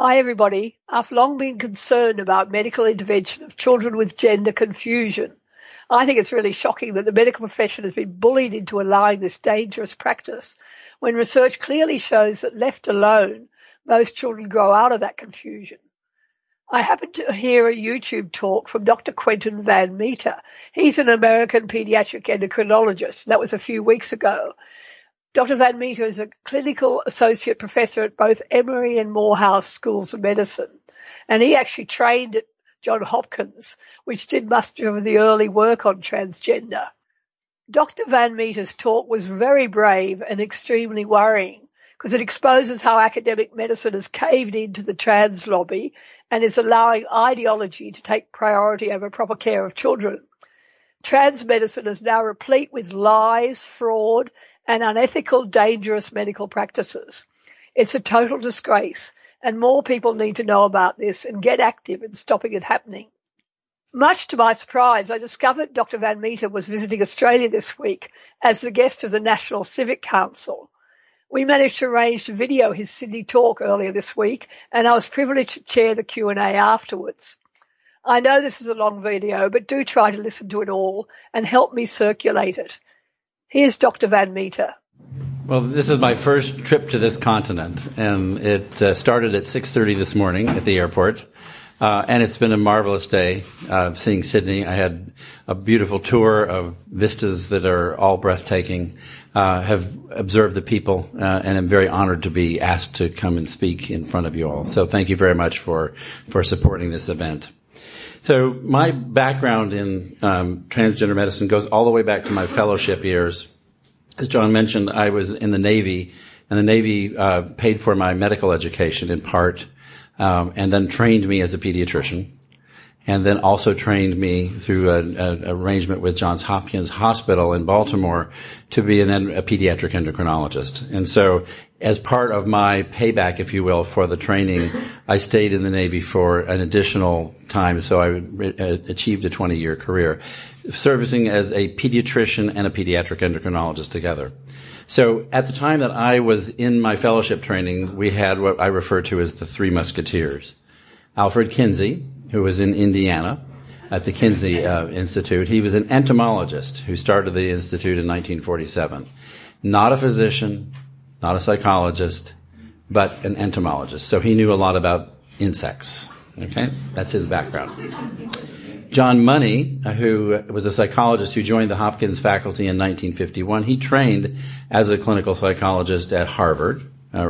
Hi everybody. I've long been concerned about medical intervention of children with gender confusion. I think it's really shocking that the medical profession has been bullied into allowing this dangerous practice when research clearly shows that left alone, most children grow out of that confusion. I happened to hear a YouTube talk from Dr. Quentin Van Meter. He's an American pediatric endocrinologist. That was a few weeks ago. Dr. Van Meter is a clinical associate professor at both Emory and Morehouse Schools of Medicine, and he actually trained at Johns Hopkins, which did much of the early work on transgender. Dr. Van Meter's talk was very brave and extremely worrying because it exposes how academic medicine has caved into the trans lobby and is allowing ideology to take priority over proper care of children. Trans medicine is now replete with lies, fraud, and unethical, dangerous medical practices. It's a total disgrace, and more people need to know about this and get active in stopping it happening. Much to my surprise, I discovered Dr. Van Meter was visiting Australia this week as the guest of the National Civic Council. We managed to arrange to video his Sydney talk earlier this week, and I was privileged to chair the Q&A afterwards. I know this is a long video, but do try to listen to it all and help me circulate it. Here's Dr. Van Meter. Well, this is my first trip to this continent, and it started at 6:30 this morning at the airport, and it's been a marvelous day seeing Sydney. I had a beautiful tour of vistas that are all breathtaking, have observed the people, and I'm very honored to be asked to come and speak in front of you all. So thank you very much for supporting this event. So my background in transgender medicine goes all the way back to my fellowship years. As John mentioned, I was in the Navy, and the Navy paid for my medical education in part, and then trained me as a pediatrician, and then also trained me through an arrangement with Johns Hopkins Hospital in Baltimore to be a pediatric endocrinologist. And so as part of my payback, if you will, for the training, I stayed in the Navy for an additional time, so I achieved a 20-year career, servicing as a pediatrician and a pediatric endocrinologist together. So at the time that I was in my fellowship training, we had what I refer to as the Three Musketeers. Alfred Kinsey, who was in Indiana at the Kinsey Institute. He was an entomologist who started the institute in 1947. Not a physician, not a psychologist, but an entomologist. So he knew a lot about insects. Okay? That's his background. John Money, who was a psychologist who joined the Hopkins faculty in 1951, he trained as a clinical psychologist at Harvard,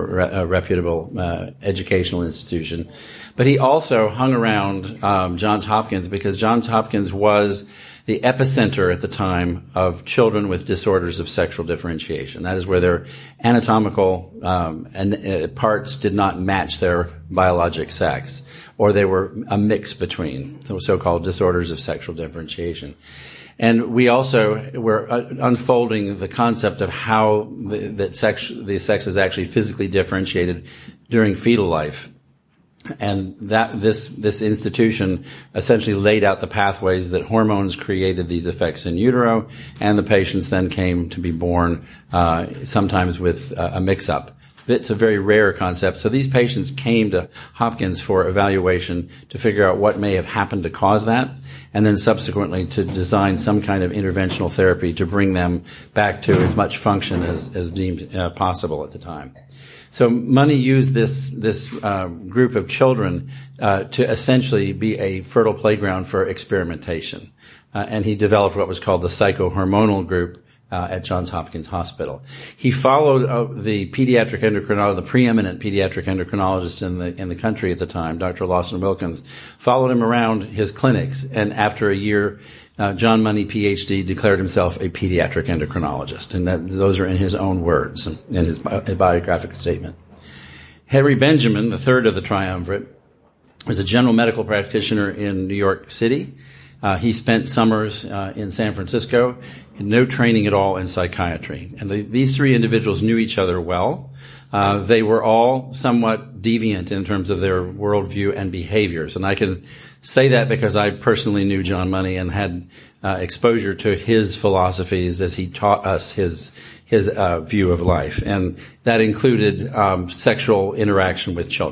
a reputable educational institution. But he also hung around Johns Hopkins because Johns Hopkins was the epicenter at the time of children with disorders of sexual differentiation. That is where their anatomical parts did not match their biologic sex, or they were a mix between, so-called disorders of sexual differentiation. And we also were unfolding the concept of how the sex is actually physically differentiated during fetal life. And that this institution essentially laid out the pathways that hormones created these effects in utero, and the patients then came to be born sometimes with a mix-up. It's a very rare concept. So these patients came to Hopkins for evaluation to figure out what may have happened to cause that, and then subsequently to design some kind of interventional therapy to bring them back to as much function as deemed possible at the time. So Money used this group of children to essentially be a fertile playground for experimentation, and he developed what was called the psychohormonal group at Johns Hopkins Hospital. He followed the pediatric endocrinologist, the preeminent pediatric endocrinologist in the country at the time, Dr. Lawson Wilkins, followed him around his clinics, and after a year, John Money, PhD, declared himself a pediatric endocrinologist, and those are in his own words in his biographical statement. Henry Benjamin, the third of the triumvirate, was a general medical practitioner in New York City. He spent summers in San Francisco, and no training at all in psychiatry. And these three individuals knew each other well. They were all somewhat deviant in terms of their worldview and behaviors. And I can say that because I personally knew John Money and had exposure to his philosophies as he taught us his view of life. And that included sexual interaction with children.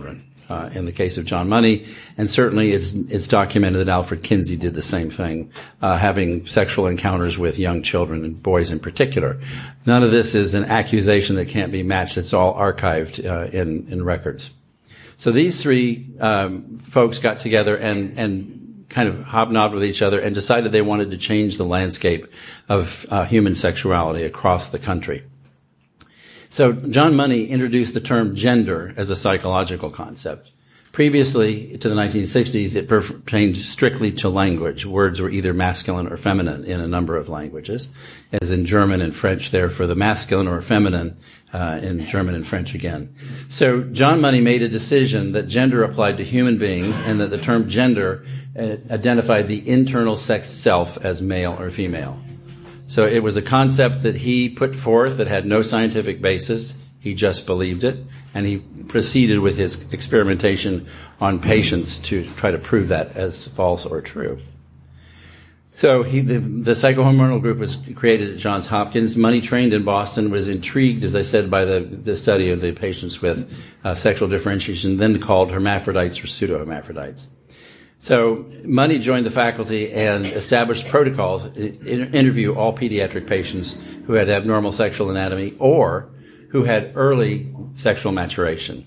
in the case of John Money, and certainly it's documented that Alfred Kinsey did the same thing, having sexual encounters with young children and boys in particular. None of this is an accusation that can't be matched. It's all archived in records. So these three folks got together and kind of hobnobbed with each other and decided they wanted to change the landscape of human sexuality across the country. So John Money introduced the term gender as a psychological concept. Previously, to the 1960s, it pertained strictly to language. Words were either masculine or feminine in a number of languages, as in German and French there for the masculine, or feminine in German and French again. So John Money made a decision that gender applied to human beings and that the term gender identified the internal sex self as male or female. So it was a concept that he put forth that had no scientific basis. He just believed it, and he proceeded with his experimentation on patients to try to prove that as false or true. So the psychohormonal group was created at Johns Hopkins. Money, trained in Boston, was intrigued, as I said, by the study of the patients with sexual differentiation, then called hermaphrodites or pseudo-hermaphrodites. So Money joined the faculty and established protocols to interview all pediatric patients who had abnormal sexual anatomy or who had early sexual maturation.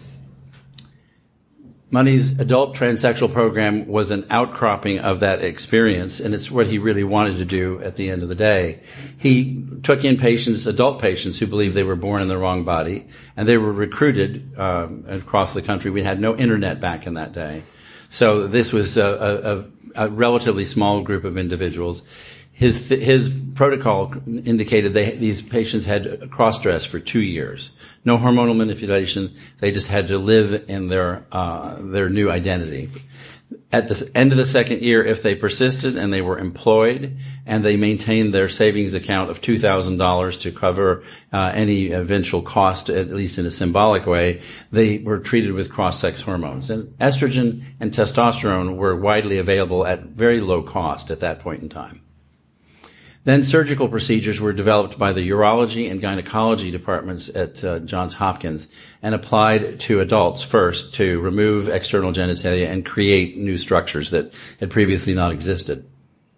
Money's adult transsexual program was an outcropping of that experience, and it's what he really wanted to do at the end of the day. He took in patients, adult patients, who believed they were born in the wrong body, and they were recruited across the country. We had no internet back in that day. So this was a relatively small group of individuals. His protocol indicated these patients had cross-dress for 2 years. No hormonal manipulation. They just had to live in their new identity. At the end of the second year, if they persisted and they were employed and they maintained their savings account of $2,000 to cover any eventual cost, at least in a symbolic way, they were treated with cross-sex hormones. And estrogen and testosterone were widely available at very low cost at that point in time. Then surgical procedures were developed by the urology and gynecology departments at Johns Hopkins and applied to adults first to remove external genitalia and create new structures that had previously not existed.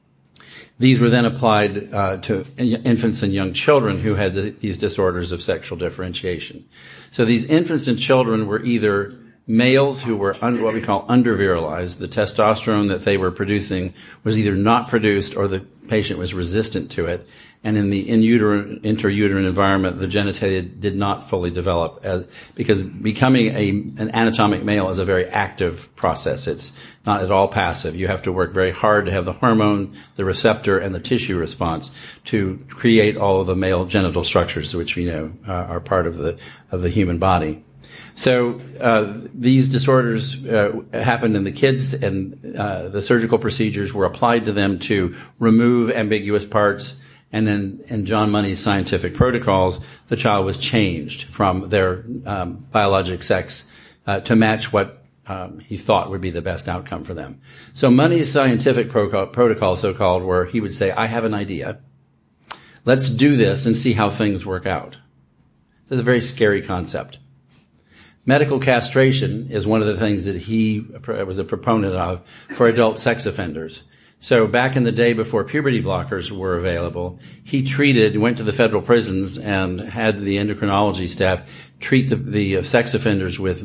These were then applied to infants and young children who had these disorders of sexual differentiation. So these infants and children were either males who were what we call undervirilized. The testosterone that they were producing was either not produced or the patient was resistant to it. And in the intrauterine environment, the genitalia did not fully develop because becoming an anatomic male is a very active process. It's not at all passive. You have to work very hard to have the hormone, the receptor, and the tissue response to create all of the male genital structures, which we know are part of the human body. So these disorders happened in the kids, and the surgical procedures were applied to them to remove ambiguous parts. And then in John Money's scientific protocols, the child was changed from their biologic sex to match what he thought would be the best outcome for them. So Money's scientific protocol, so-called, where he would say, I have an idea. Let's do this and see how things work out. This is a very scary concept. Medical castration is one of the things that he was a proponent of for adult sex offenders. So back in the day before puberty blockers were available, he went to the federal prisons and had the endocrinology staff treat the sex offenders with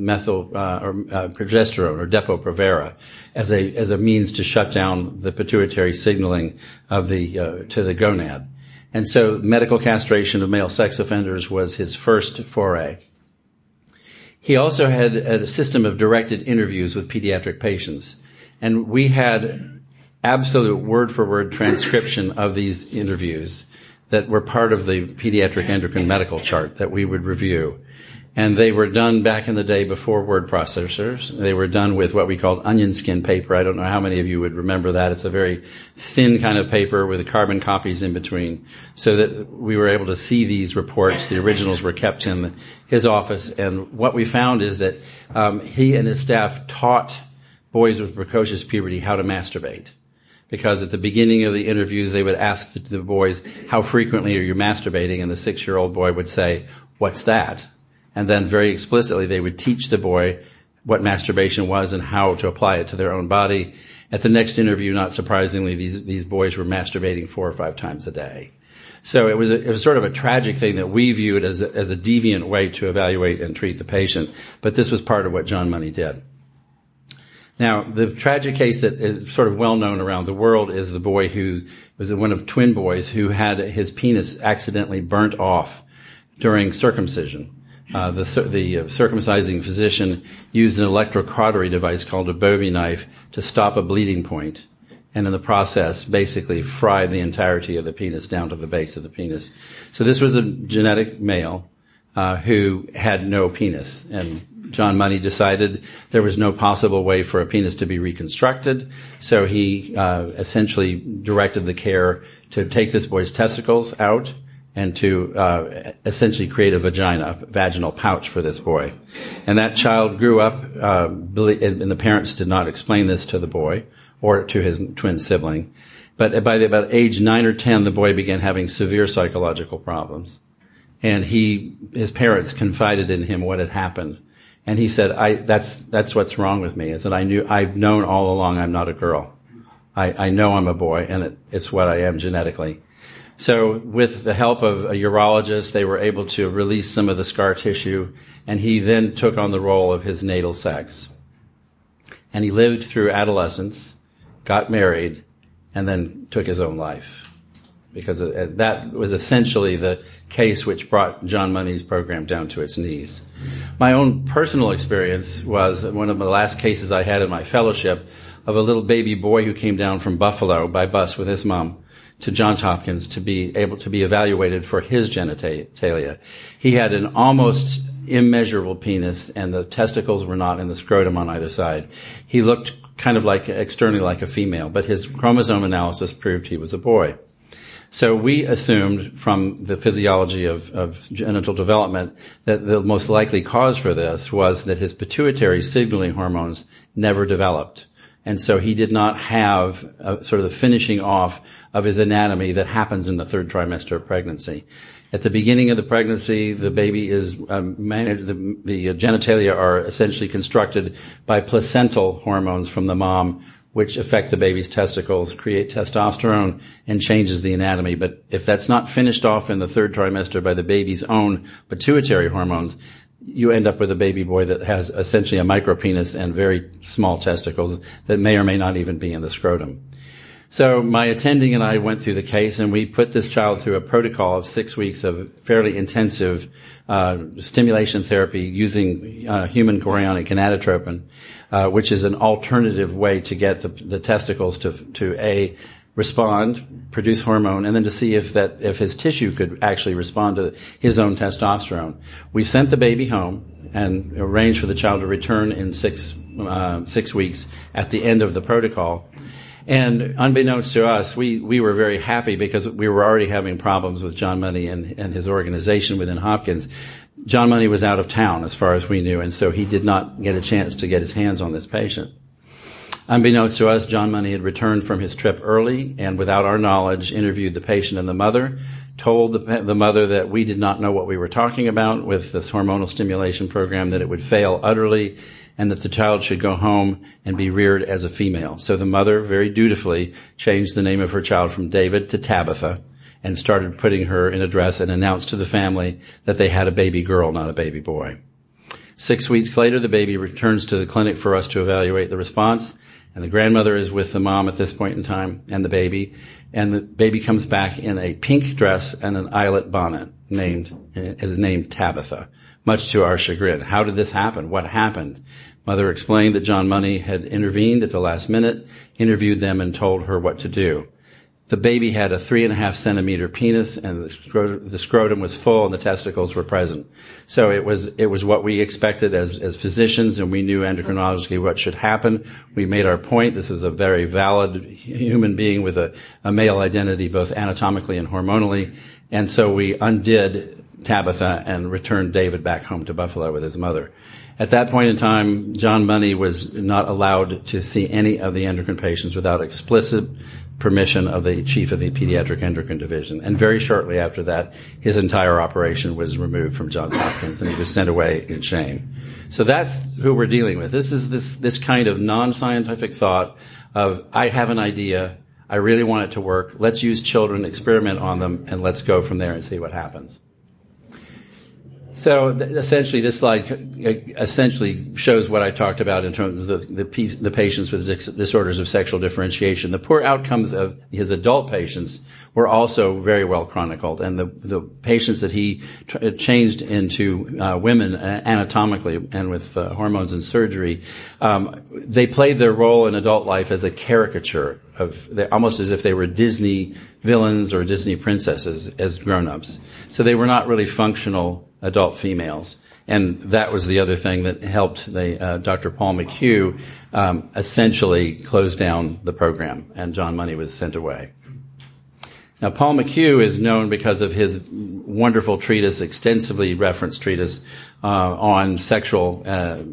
progesterone or Depo-Provera as a means to shut down the pituitary signaling to the gonad. And so medical castration of male sex offenders was his first foray. He also had a system of directed interviews with pediatric patients, and we had absolute word-for-word transcription of these interviews that were part of the pediatric endocrine medical chart that we would review. And they were done back in the day before word processors. They were done with what we called onion skin paper. I don't know how many of you would remember that. It's a very thin kind of paper with carbon copies in between, so that we were able to see these reports. The originals were kept in his office. And what we found is that he and his staff taught boys with precocious puberty how to masturbate. Because at the beginning of the interviews, they would ask the boys, how frequently are you masturbating? And the 6-year-old boy would say, what's that? And then very explicitly, they would teach the boy what masturbation was and how to apply it to their own body. At the next interview, not surprisingly, these boys were masturbating 4 or 5 times a day. So it was sort of a tragic thing that we viewed as a deviant way to evaluate and treat the patient. But this was part of what John Money did. Now, the tragic case that is sort of well known around the world is the boy who was one of twin boys who had his penis accidentally burnt off during circumcision. The circumcising physician used an electrocautery device called a Bovie knife to stop a bleeding point, and in the process basically fried the entirety of the penis down to the base of the penis. So this was a genetic male who had no penis, and John Money decided there was no possible way for a penis to be reconstructed, so he essentially directed the care to take this boy's testicles out and to essentially create a vaginal pouch for this boy. And that child grew up, and the parents did not explain this to the boy or to his twin sibling. But by about age 9 or 10, the boy began having severe psychological problems. And his parents confided in him what had happened. And he said, that's what's wrong with me, is that I've known all along I'm not a girl. I know I'm a boy, and it's what I am genetically. So with the help of a urologist, they were able to release some of the scar tissue, and he then took on the role of his natal sex. And he lived through adolescence, got married, and then took his own life. Because that was essentially the case which brought John Money's program down to its knees. My own personal experience was one of the last cases I had in my fellowship of a little baby boy who came down from Buffalo by bus with his mom to Johns Hopkins to be able to be evaluated for his genitalia. He had an almost immeasurable penis, and the testicles were not in the scrotum on either side. He looked kind of externally like a female, but his chromosome analysis proved he was a boy. So we assumed from the physiology of genital development that the most likely cause for this was that his pituitary signaling hormones never developed. And so he did not have sort of the finishing off of his anatomy that happens in the 3rd trimester of pregnancy. At the beginning of the pregnancy, the baby is managed, the genitalia are essentially constructed by placental hormones from the mom, which affect the baby's testicles, create testosterone, and changes the anatomy. But if that's not finished off in the 3rd trimester by the baby's own pituitary hormones, you end up with a baby boy that has essentially a micropenis and very small testicles that may or may not even be in the scrotum. So my attending and I went through the case, and we put this child through a protocol of 6 weeks of fairly intensive stimulation therapy using human chorionic gonadotropin, which is an alternative way to get the testicles to respond, produce hormone, and then to see if his tissue could actually respond to his own testosterone. We sent the baby home and arranged for the child to return in 6 weeks at the end of the protocol. And unbeknownst to us, we were very happy because we were already having problems with John Money and his organization within Hopkins. John Money was out of town as far as we knew, and so he did not get a chance to get his hands on this patient. Unbeknownst to us, John Money had returned from his trip early and without our knowledge interviewed the patient and the mother, told the mother that we did not know what we were talking about with this hormonal stimulation program, that it would fail utterly, and that the child should go home and be reared as a female. So the mother very dutifully changed the name of her child from David to Tabitha and started putting her in a dress and announced to the family that they had a baby girl, not a baby boy. 6 weeks later, the baby returns to the clinic for us to evaluate the response, and the grandmother is with the mom at this point in time and the baby comes back in a pink dress and an eyelet bonnet named Tabitha, much to our chagrin. How did this happen? What happened? Mother explained that John Money had intervened at the last minute, interviewed them, and told her what to do. The baby had a 3.5 centimeter penis, and the scrotum was full, and the testicles were present. So it was what we expected as physicians, and we knew endocrinologically what should happen. We made our point. This is a very valid human being with a male identity, both anatomically and hormonally. And so we undid Tabitha and returned David back home to Buffalo with his mother. At that point in time, John Money was not allowed to see any of the endocrine patients without explicit permission of the chief of the pediatric endocrine division. And very shortly after that, his entire operation was removed from Johns Hopkins, and he was sent away in shame. So that's who we're dealing with. This is this kind of non-scientific thought of, I have an idea, I really want it to work, let's use children, experiment on them, and let's go from there and see what happens. So essentially, this slide essentially shows what I talked about in terms of the patients with disorders of sexual differentiation. The poor outcomes of his adult patients were also very well chronicled, and the patients that he changed into women anatomically and with hormones and surgery, they played their role in adult life as a caricature of, almost as if they were Disney villains or Disney princesses as grown-ups. So they were not really functional adult females. And that was the other thing that helped Dr. Paul McHugh essentially close down the program, and John Money was sent away. Now, Paul McHugh is known because of his wonderful treatise, extensively referenced treatise on sexual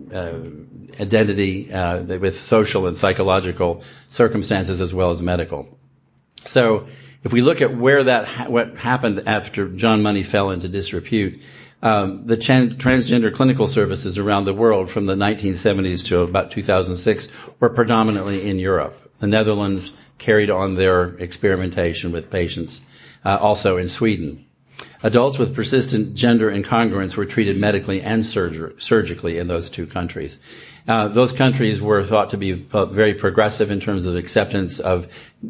identity with social and psychological circumstances as well as medical. So if we look at what happened after John Money fell into disrepute, the transgender clinical services around the world from the 1970s to about 2006 were predominantly in Europe. The Netherlands carried on their experimentation with patients, also in Sweden. Adults with persistent gender incongruence were treated medically and surgically in those two countries. Those countries were thought to be very progressive in terms of acceptance of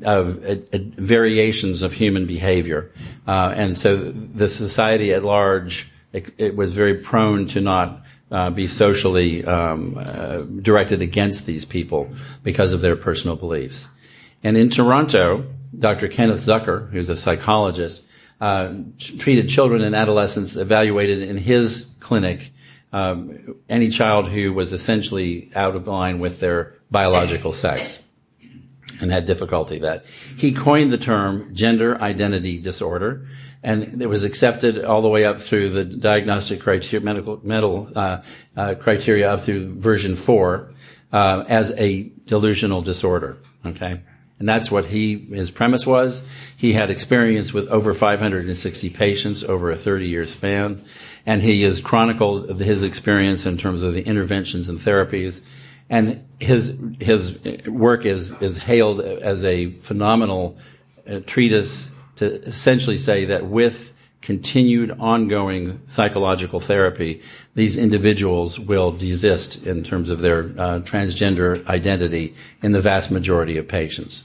variations of human behavior. And so the society at large, it was very prone to not be socially directed against these people because of their personal beliefs. And in Toronto, Dr. Kenneth Zucker, who's a psychologist, treated children and adolescents evaluated in his clinic, any child who was essentially out of line with their biological sex and had difficulty with that. He coined the term gender identity disorder, and it was accepted all the way up through the diagnostic criteria, medical criteria up through version 4 as a delusional disorder. Okay. And that's what his premise was. He had experience with over 560 patients over a 30-year span, and he has chronicled his experience in terms of the interventions and therapies. And his work is hailed as a phenomenal treatise to essentially say that with continued ongoing psychological therapy, these individuals will desist in terms of their transgender identity in the vast majority of patients.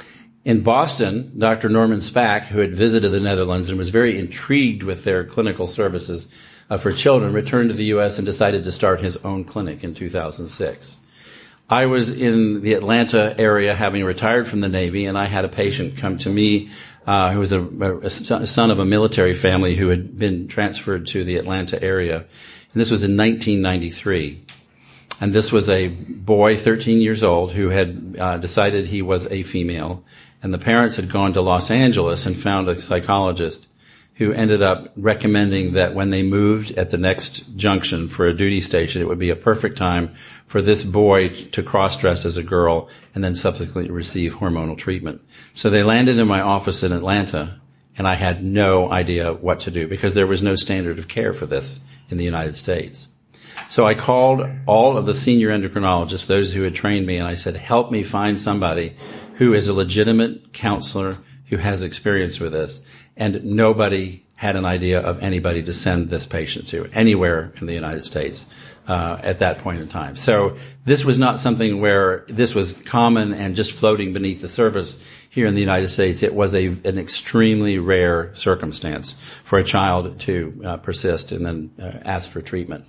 In Boston, Dr. Norman Spack, who had visited the Netherlands and was very intrigued with their clinical services for children, returned to the U.S. and decided to start his own clinic in 2006. I was in the Atlanta area having retired from the Navy, and I had a patient come to me who was a son of a military family who had been transferred to the Atlanta area. And this was in 1993. And this was a boy, 13 years old, who had decided he was a female. And the parents had gone to Los Angeles and found a psychologist who ended up recommending that when they moved at the next junction for a duty station, it would be a perfect time for this boy to cross-dress as a girl and then subsequently receive hormonal treatment. So they landed in my office in Atlanta, and I had no idea what to do because there was no standard of care for this in the United States. So I called all of the senior endocrinologists, those who had trained me, and I said, help me find somebody who is a legitimate counselor who has experience with this. And nobody had an idea of anybody to send this patient to anywhere in the United States at that point in time. So this was not something where this was common and just floating beneath the surface here in the United States. It was an extremely rare circumstance for a child to persist and then ask for treatment.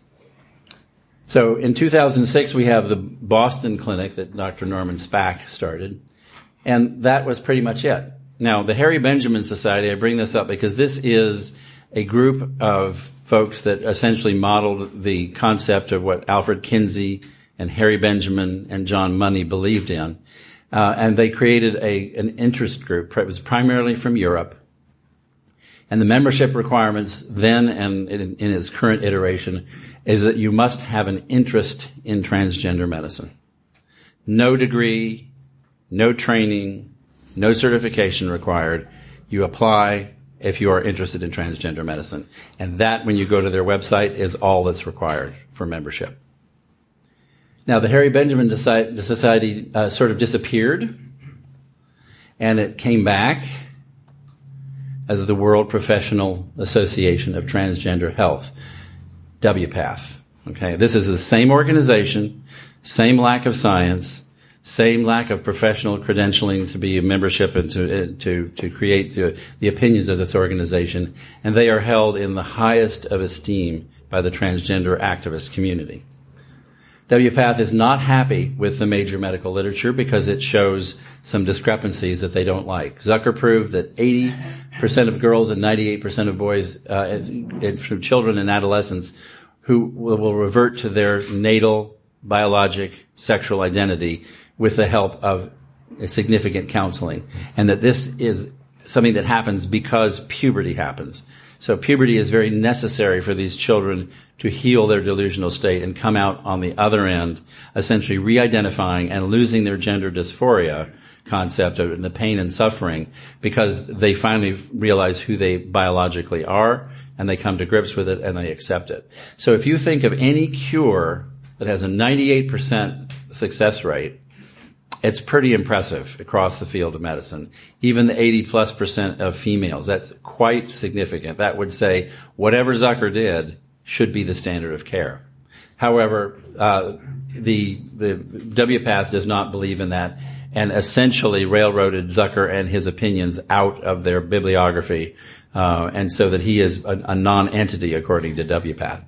So in 2006, we have the Boston clinic that Dr. Norman Spack started, and that was pretty much it. Now, the Harry Benjamin Society, I bring this up because this is a group of folks that essentially modeled the concept of what Alfred Kinsey and Harry Benjamin and John Money believed in. And they created an interest group. It was primarily from Europe. And the membership requirements then and in its current iteration is that you must have an interest in transgender medicine. No degree, no training, no certification required. You apply if you are interested in transgender medicine. And that, when you go to their website, is all that's required for membership. Now, the Harry Benjamin Society sort of disappeared, and it came back as the World Professional Association of Transgender Health, WPATH. Okay, this is the same organization, same lack of science, same lack of professional credentialing to be a membership and to create the opinions of this organization, and they are held in the highest of esteem by the transgender activist community. WPATH is not happy with the major medical literature because it shows some discrepancies that they don't like. Zucker proved that 80% of girls and 98% of boys, from children and adolescents, who will revert to their natal biologic sexual identity with the help of significant counseling, and that this is something that happens because puberty happens. So puberty is very necessary for these children to heal their delusional state and come out on the other end, essentially re-identifying and losing their gender dysphoria concept of the pain and suffering, because they finally realize who they biologically are, and they come to grips with it and they accept it. So if you think of any cure that has a 98% success rate, it's pretty impressive across the field of medicine. Even the 80+% of females, that's quite significant. That would say whatever Zucker did should be the standard of care. However, the WPATH does not believe in that, and essentially railroaded Zucker and his opinions out of their bibliography, and so that he is a non-entity according to WPATH.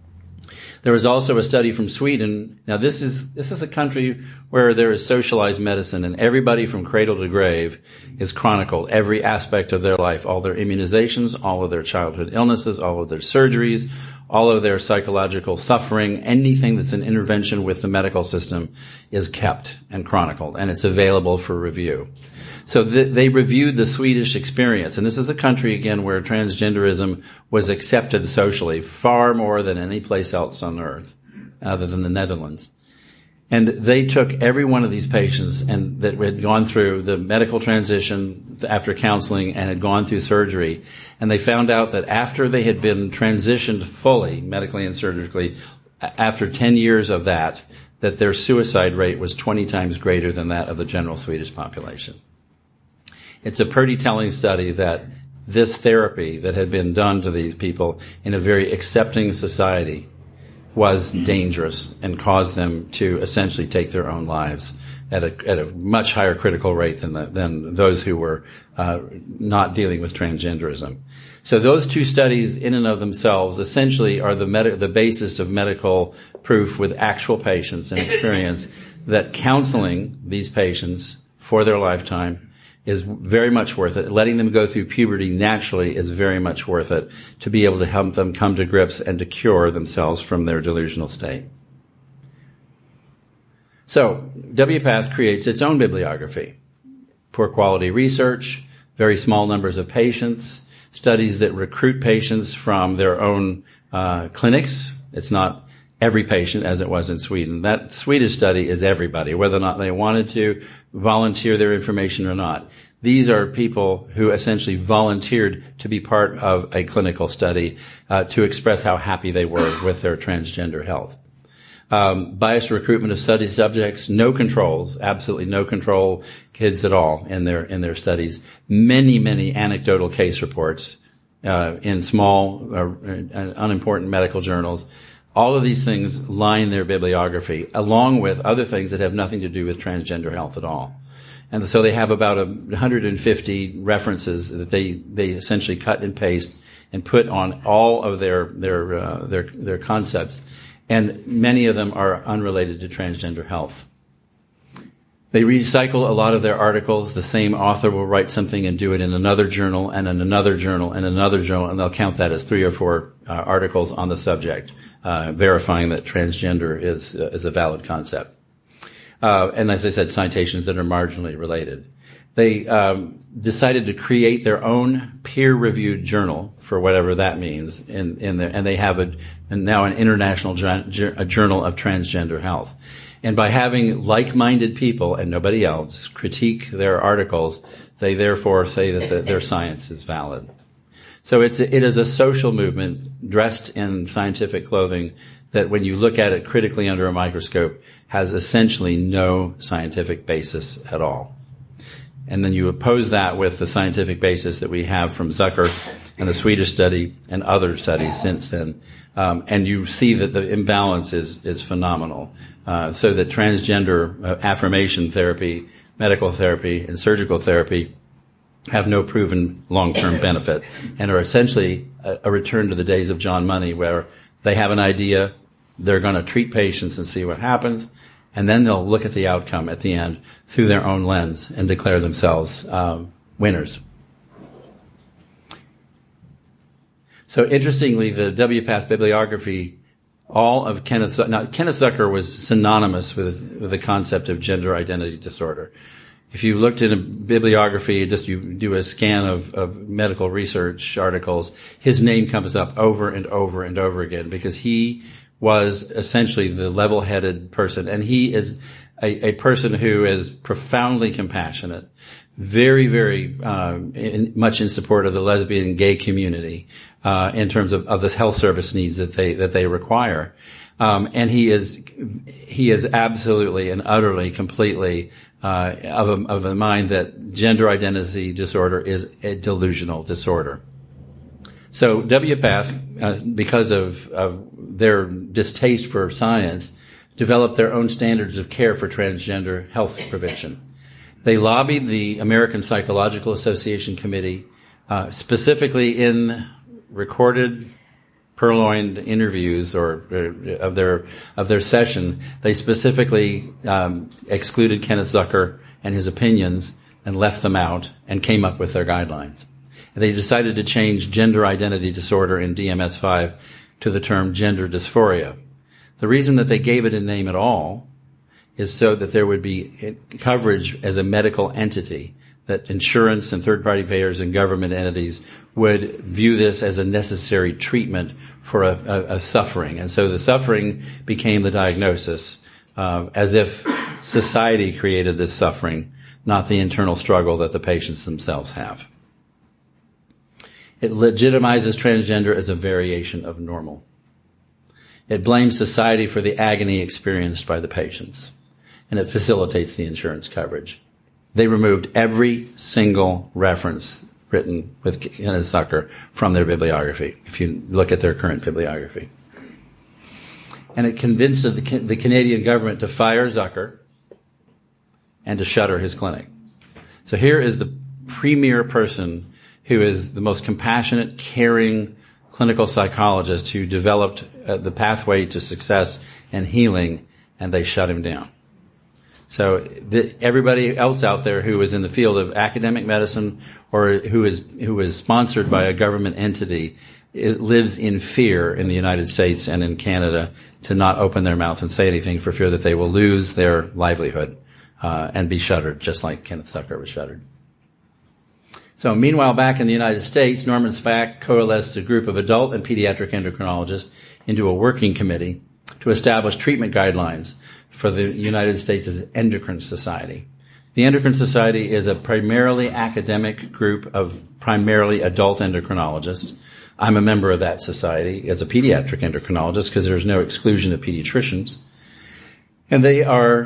There was also a study from Sweden. Now this is a country where there is socialized medicine, and everybody from cradle to grave is chronicled, every aspect of their life, all their immunizations, all of their childhood illnesses, all of their surgeries, all of their psychological suffering, anything that's an intervention with the medical system is kept and chronicled, and it's available for review. So they reviewed the Swedish experience, and this is a country, again, where transgenderism was accepted socially far more than any place else on earth, other than the Netherlands. And they took every one of these patients and that had gone through the medical transition after counseling and had gone through surgery, and they found out that after they had been transitioned fully, medically and surgically, after 10 years of that their suicide rate was 20 times greater than that of the general Swedish population. It's a pretty telling study that this therapy that had been done to these people in a very accepting society was dangerous and caused them to essentially take their own lives at a much higher critical rate than those who were not dealing with transgenderism. So those two studies in and of themselves essentially are the basis of medical proof with actual patients and experience that counseling these patients for their lifetime is very much worth it. Letting them go through puberty naturally is very much worth it to be able to help them come to grips and to cure themselves from their delusional state. So, WPATH creates its own bibliography. Poor quality research, very small numbers of patients, studies that recruit patients from their own clinics. It's not every patient as it was in Sweden. That Swedish study is everybody, whether or not they wanted to volunteer their information or not. These are people who essentially volunteered to be part of a clinical study to express how happy they were with their transgender health. Biased recruitment of study subjects, no controls, absolutely no control kids at all in their studies. Many anecdotal case reports in small, unimportant medical journals. All of these things line their bibliography, along with other things that have nothing to do with transgender health at all. And so they have about 150 references that they essentially cut and paste and put on all of their concepts. And many of them are unrelated to transgender health. They recycle a lot of their articles. The same author will write something and do it in another journal and in another journal and another journal, and they'll count that as 3 or 4 articles on the subject, verifying that transgender is a valid concept. And as I said, citations that are marginally related. They decided to create their own peer-reviewed journal, for whatever that means, and they have now an international a journal of transgender health. And by having like-minded people and nobody else critique their articles, they therefore say that their science is valid. So it is a social movement dressed in scientific clothing that, when you look at it critically under a microscope, has essentially no scientific basis at all. And then you oppose that with the scientific basis that we have from Zucker and the Swedish study and other studies since then. And you see that the imbalance is phenomenal. So that transgender affirmation therapy, medical therapy, and surgical therapy have no proven long-term benefit and are essentially a return to the days of John Money, where they have an idea, they're going to treat patients and see what happens, and then they'll look at the outcome at the end through their own lens and declare themselves winners. So interestingly, the WPATH bibliography, all of Kenneth Zucker was synonymous with the concept of gender identity disorder. If you looked in a bibliography, you do a scan of medical research articles, his name comes up over and over and over again, because he was essentially the level-headed person. And he is a person who is profoundly compassionate, very, very much in support of the lesbian and gay community in terms of the health service needs that they require. And he is absolutely and utterly, completely of a mind that gender identity disorder is a delusional disorder. So WPATH, because of their distaste for science, developed their own standards of care for transgender health prevention. They lobbied the American Psychological Association Committee, specifically in recorded purloined interviews of their session. They specifically excluded Kenneth Zucker and his opinions and left them out and came up with their guidelines. And they decided to change gender identity disorder in DMS-5 to the term gender dysphoria. The reason that they gave it a name at all is so that there would be coverage as a medical entity, that insurance and third-party payers and government entities would view this as a necessary treatment for a suffering. And so the suffering became the diagnosis, as if society created this suffering, not the internal struggle that the patients themselves have. It legitimizes transgender as a variation of normal. It blames society for the agony experienced by the patients, and it facilitates the insurance coverage. They removed every single reference written with Kenneth Zucker from their bibliography, if you look at their current bibliography. And it convinced the Canadian government to fire Zucker and to shutter his clinic. So here is the premier person who is the most compassionate, caring clinical psychologist who developed the pathway to success and healing, and they shut him down. So everybody else out there who is in the field of academic medicine or who is sponsored by a government entity lives in fear in the United States and in Canada to not open their mouth and say anything for fear that they will lose their livelihood and be shuttered, just like Kenneth Zucker was shuttered. So meanwhile, back in the United States, Norman Spack coalesced a group of adult and pediatric endocrinologists into a working committee to establish treatment guidelines for the United States' Endocrine Society. The Endocrine Society is a primarily academic group of primarily adult endocrinologists. I'm a member of that society as a pediatric endocrinologist because there's no exclusion of pediatricians. And they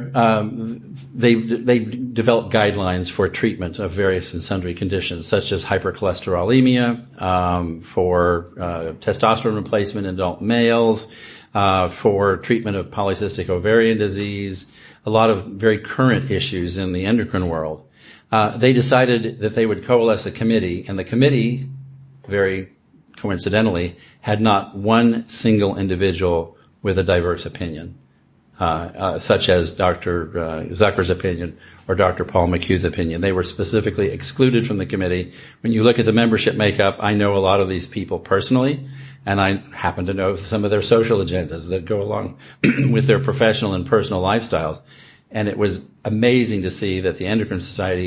develop guidelines for treatment of various and sundry conditions, such as hypercholesterolemia, for testosterone replacement in adult males, for treatment of polycystic ovarian disease, a lot of very current issues in the endocrine world. They decided that they would coalesce a committee, and the committee, very coincidentally, had not one single individual with a diverse opinion. Such as Dr. Zucker's opinion or Dr. Paul McHugh's opinion. They were specifically excluded from the committee. When you look at the membership makeup, I know a lot of these people personally, and I happen to know some of their social agendas that go along with their professional and personal lifestyles. And it was amazing to see that the Endocrine Society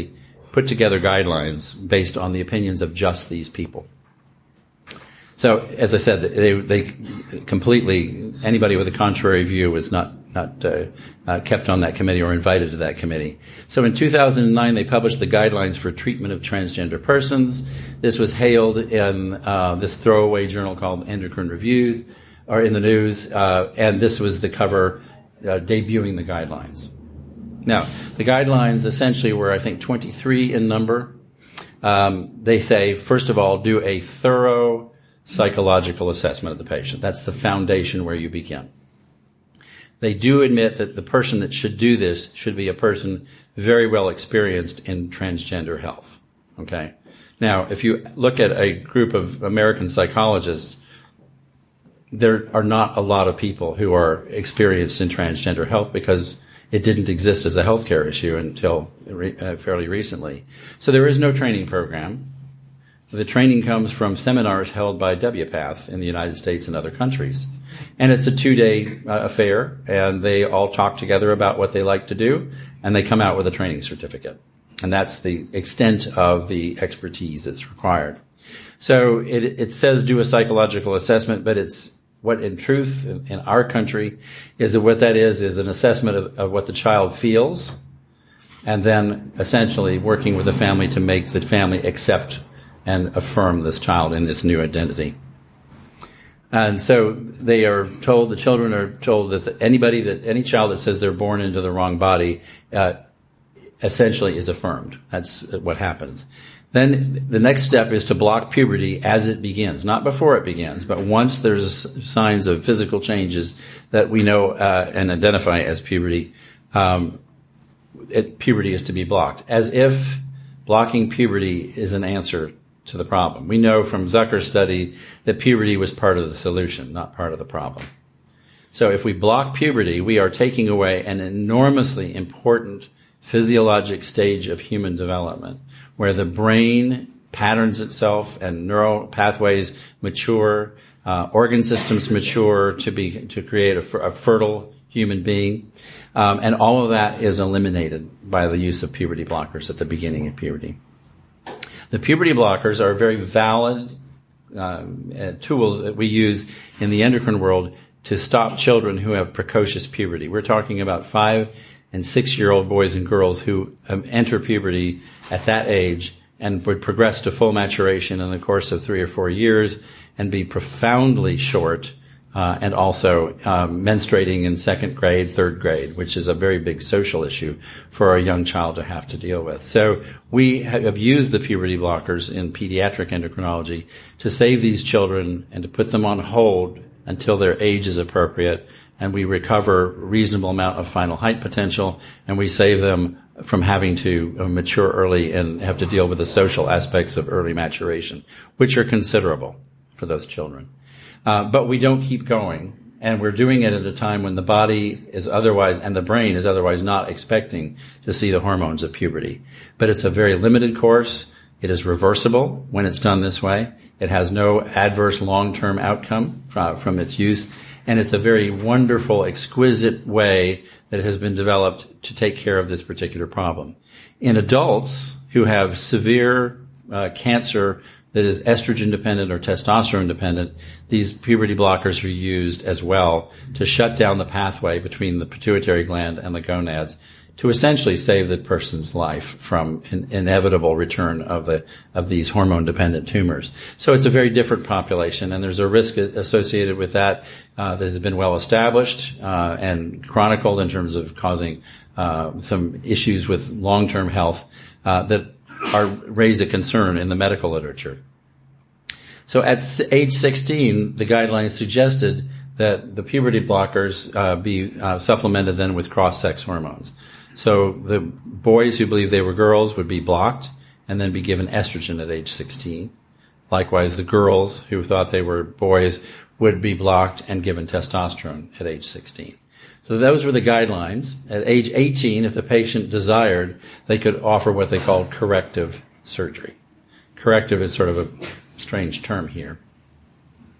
put together guidelines based on the opinions of just these people. So, as I said, they completely, anybody with a contrary view was not kept on that committee or invited to that committee. So in 2009, they published the guidelines for treatment of transgender persons. This was hailed in this throwaway journal called Endocrine Reviews, or in the news, and this was the cover debuting the guidelines. Now, the guidelines essentially were, I think, 23 in number. They say, first of all, do a thorough psychological assessment of the patient. That's the foundation where you begin. They do admit that the person that should do this should be a person very well experienced in transgender health. Okay? Now, if you look at a group of American psychologists, there are not a lot of people who are experienced in transgender health because it didn't exist as a healthcare issue until fairly recently. So there is no training program. The training comes from seminars held by WPATH in the United States and other countries. And it's a 2-day affair, and they all talk together about what they like to do, and they come out with a training certificate. And that's the extent of the expertise that's required. So it says do a psychological assessment, but it's what in truth in our country is that what that is an assessment of what the child feels, and then essentially working with the family to make the family accept and affirm this child in this new identity. And so they are told, the children are told that any child that says they're born into the wrong body, essentially is affirmed. That's what happens. Then the next step is to block puberty as it begins, not before it begins, but once there's signs of physical changes that we know and identify as puberty, puberty is to be blocked, as if blocking puberty is an answer to the problem. We know from Zucker's study that puberty was part of the solution, not part of the problem. So if we block puberty, we are taking away an enormously important physiologic stage of human development, where the brain patterns itself and neural pathways mature, organ systems mature to create a fertile human being. And all of that is eliminated by the use of puberty blockers at the beginning of puberty. The puberty blockers are very valid tools that we use in the endocrine world to stop children who have precocious puberty. We're talking about 5- and 6-year-old boys and girls who enter puberty at that age and would progress to full maturation in the course of 3 or 4 years and be profoundly short and also menstruating in 2nd grade, 3rd grade, which is a very big social issue for a young child to have to deal with. So we have used the puberty blockers in pediatric endocrinology to save these children and to put them on hold until their age is appropriate, and we recover a reasonable amount of final height potential, and we save them from having to mature early and have to deal with the social aspects of early maturation, which are considerable for those children. But we don't keep going, and we're doing it at a time when the body is otherwise, and the brain is otherwise not expecting to see the hormones of puberty. But it's a very limited course. It is reversible when it's done this way. It has no adverse long-term outcome from its use, and it's a very wonderful, exquisite way that has been developed to take care of this particular problem. In adults who have severe cancer that is estrogen dependent or testosterone dependent, these puberty blockers are used as well to shut down the pathway between the pituitary gland and the gonads to essentially save the person's life from an inevitable return of these hormone dependent tumors. So it's a very different population, and there's a risk associated with that that has been well established and chronicled in terms of causing some issues with long-term health that raise a concern in the medical literature. So at age 16, the guidelines suggested that the puberty blockers be supplemented then with cross-sex hormones. So the boys who believed they were girls would be blocked and then be given estrogen at age 16. Likewise, the girls who thought they were boys would be blocked and given testosterone at age 16. So those were the guidelines. At age 18, if the patient desired, they could offer what they called corrective surgery. Corrective is sort of a strange term here.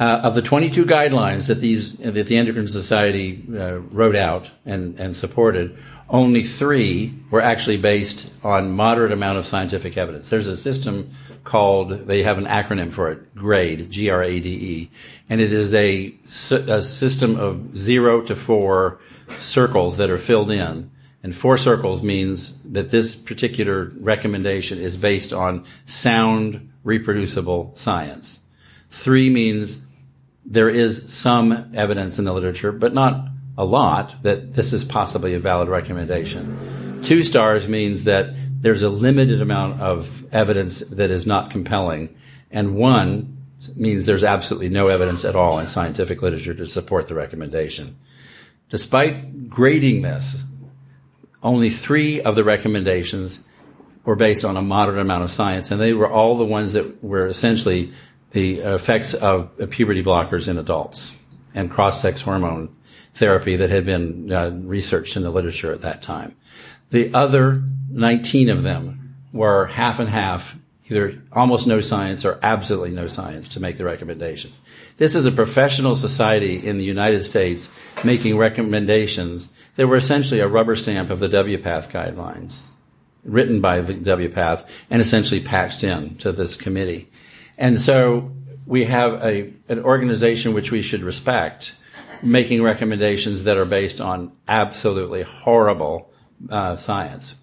Of the 22 guidelines that the Endocrine Society wrote out and supported, only 3 were actually based on moderate amount of scientific evidence. There's a system called, they have an acronym for it, GRADE, G-R-A-D-E, and it is a system of 0 to 4 circles that are filled in. And 4 circles means that this particular recommendation is based on sound, reproducible science. 3 means there is some evidence in the literature, but not a lot, that this is possibly a valid recommendation. 2 stars means that there's a limited amount of evidence that is not compelling. And 1 means there's absolutely no evidence at all in scientific literature to support the recommendation. Despite grading this, only 3 of the recommendations were based on a moderate amount of science, and they were all the ones that were essentially the effects of puberty blockers in adults and cross-sex hormone therapy that had been researched in the literature at that time. The other 19 of them were half and half, either almost no science or absolutely no science to make the recommendations. This is a professional society in the United States making recommendations that were essentially a rubber stamp of the WPATH guidelines, written by the WPATH and essentially patched in to this committee. And so we have an organization which we should respect, making recommendations that are based on absolutely horrible science.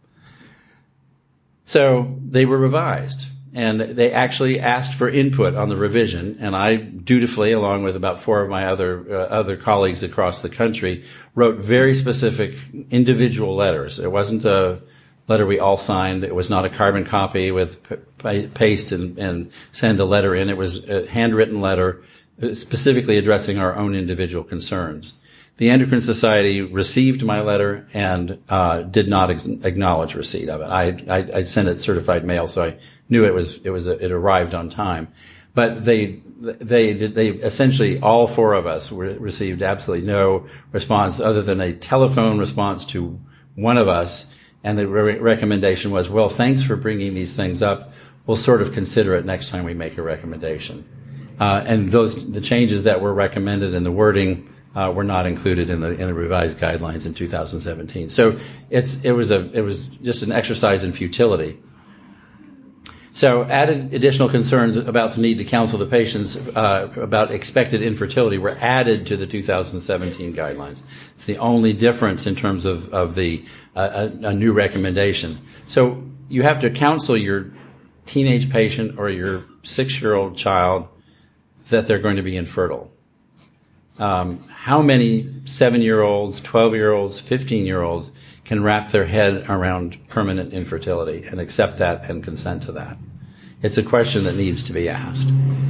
So they were revised, and they actually asked for input on the revision, and I dutifully, along with about 4 of my other colleagues across the country, wrote very specific individual letters. It wasn't a letter we all signed. It was not a carbon copy with paste and send a letter in. It was a handwritten letter specifically addressing our own individual concerns. The Endocrine Society received my letter and did not acknowledge receipt of it. I sent it certified mail, so I knew it arrived on time. But they essentially, all 4 of us received absolutely no response other than a telephone response to one of us. And the recommendation was, well, thanks for bringing these things up. We'll sort of consider it next time we make a recommendation. And the changes that were recommended in the wording were not included in the revised guidelines in 2017. So it was just an exercise in futility. So added additional concerns about the need to counsel the patients about expected infertility were added to the 2017 guidelines. It's the only difference in terms of a new recommendation. So you have to counsel your teenage patient or your 6-year-old child that they're going to be infertile. How many 7-year-olds, 12-year-olds, 15-year-olds can wrap their head around permanent infertility and accept that and consent to that? It's a question that needs to be asked.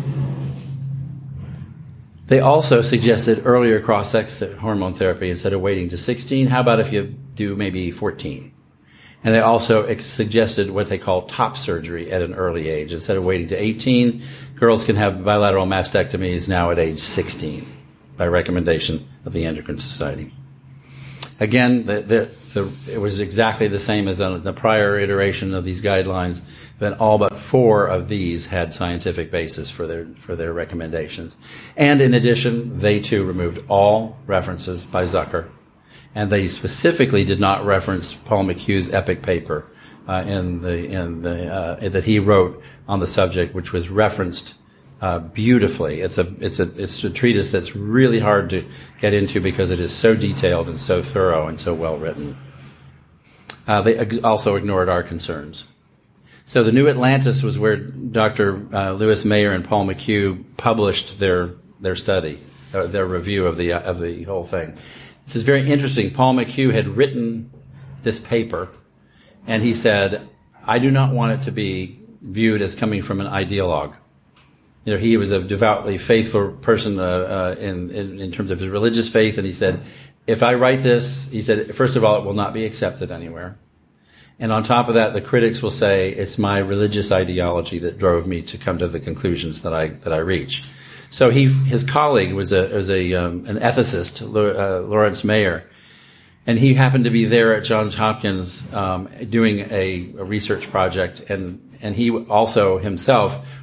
They also suggested earlier cross-sex hormone therapy instead of waiting to 16. How about if you do maybe 14? And they also suggested what they call top surgery at an early age. Instead of waiting to 18, girls can have bilateral mastectomies now at age 16 by recommendation of the Endocrine Society. Again, it was exactly the same as on the prior iteration of these guidelines, that all but 4 of these had scientific basis for their recommendations. And in addition, they too removed all references by Zucker, and they specifically did not reference Paul McHugh's epic paper that he wrote on the subject, which was referenced beautifully. It's a treatise that's really hard to get into because it is so detailed and so thorough and so well written. They also ignored our concerns. So the New Atlantis was where Dr. Lewis Mayer and Paul McHugh published their study, their review of the whole thing. This is very interesting. Paul McHugh had written this paper, and he said, "I do not want it to be viewed as coming from an ideologue." You know, he was a devoutly faithful person in terms of his religious faith, and he said, "If I write this," he said, "first of all, it will not be accepted anywhere. And on top of that, the critics will say it's my religious ideology that drove me to come to the conclusions that I reach." So his colleague was an ethicist, Lawrence Mayer, and he happened to be there at Johns Hopkins doing a research project, and he also himself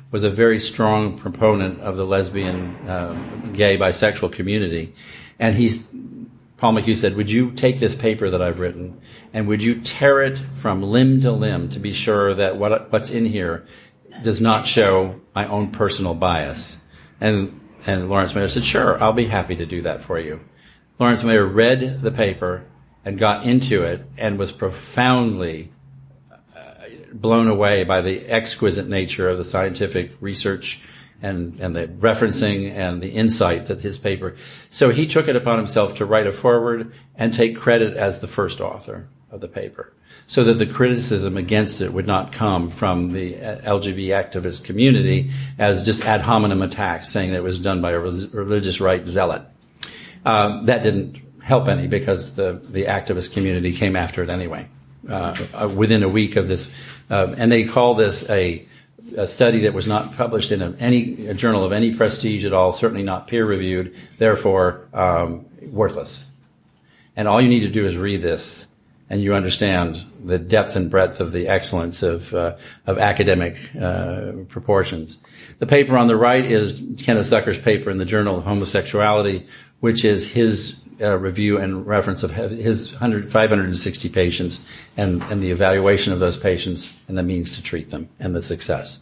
was a very strong proponent of the lesbian, gay, bisexual community. And Paul McHugh said, would you take this paper that I've written and would you tear it from limb to limb to be sure that what's in here does not show my own personal bias? And Lawrence Mayer said, sure, I'll be happy to do that for you. Lawrence Mayer read the paper and got into it and was profoundly blown away by the exquisite nature of the scientific research and the referencing and the insight that his paper. So he took it upon himself to write a foreword and take credit as the first author of the paper, so that the criticism against it would not come from the LGBT activist community as just ad hominem attacks saying that it was done by a religious right zealot. That didn't help any because the activist community came after it anyway. Within a week of this, and they call this a study that was not published in a journal of any prestige at all, certainly not peer-reviewed, therefore worthless. And all you need to do is read this, and you understand the depth and breadth of the excellence of academic proportions. The paper on the right is Kenneth Zucker's paper in the Journal of Homosexuality, which is his review and reference of his 560 patients and the evaluation of those patients and the means to treat them and the success.